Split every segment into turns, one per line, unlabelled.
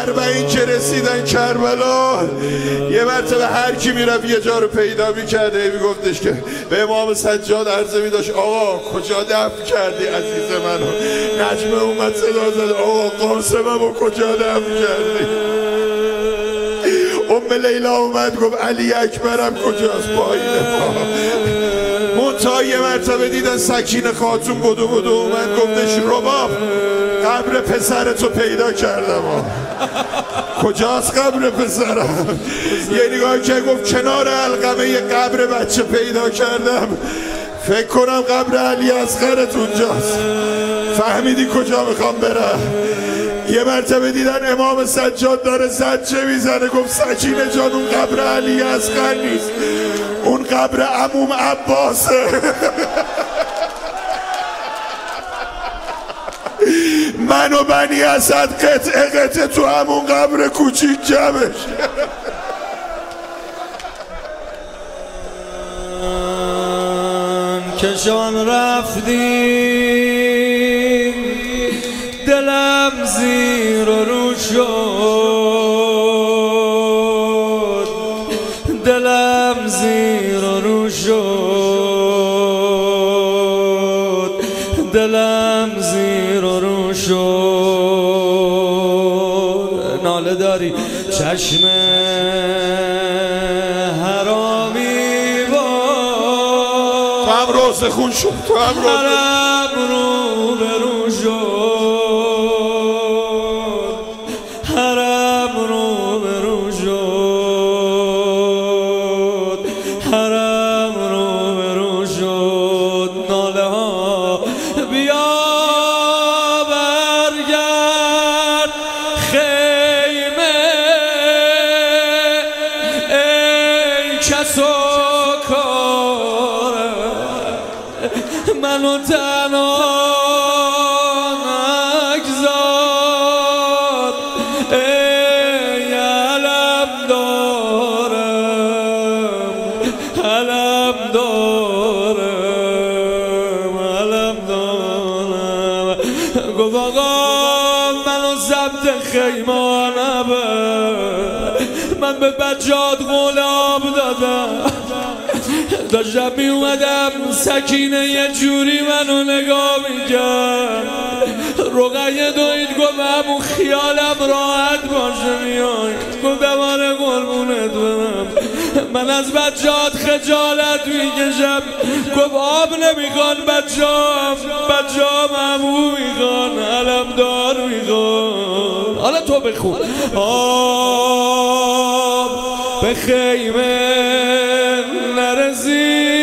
40 که رسیدن کربلا، یه مرتبه هر کی میرفت یه جا رو پیدا میکرده میگفتش که به امام سجاد عرضه میداشت آقا کجا دفن کردی عزیز منو؟ نجمه اومد صدا زد آقا قاسممو کجا دفن کردی؟ ام لیلا اومد گفت علی اکبرم کجاست؟ پایین پا. منتها یه مرتبه دیدن سکینه خاتون بدو اومد گفتش رباب قبر پسرتو پیدا کردم. کجاست قبر پسرم؟ یه نگاه که گفت کنار علقمه یه قبر بچه پیدا کردم، فکر کنم قبر علی اصغرت اونجاست. فهمیدی کجا میخوام برم؟ یه مرتبه دیدن امام سجاد داره زجه میزنه، گفت سکینه جان اون قبر علی اصغر نیست، اون قبر عموم عباسه. من و بنی اسد قطعه تو همون قبر کوچیک جمعش.
کشان رفتی دلم زیر و رو شد، دلم زیر و رو شد، دلم زیر و رو شد. ناله داری چشم حرامی با
تو هم روز خون شد، تو هم
حرم رو برو شد، حرم رو برو شد، حرم رو برو شد. ناله ها بیا برگرد خیمه ای کس و کار منو تنها نگذار، ای علم دارم، علم دارم، علم دارم. گفت آقا منو ضبط خیمه نبر، من به بجاد غلام دادم، داشتم می اومدم سکینه یه جوری منو نگاه میکرد، رقیه دوید گفت همون خیالم راحت باشه میای، گفت بباره قربونت برم من از بچه‌هات خجالت میکشم. گفت آب نمیخوان بچه‌ام، بچه‌ام همون میخوان، علمدار میخوان. حالا تو بخون آب به خیمه نرسید،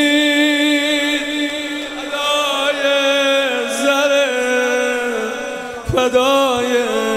فدای زره فدای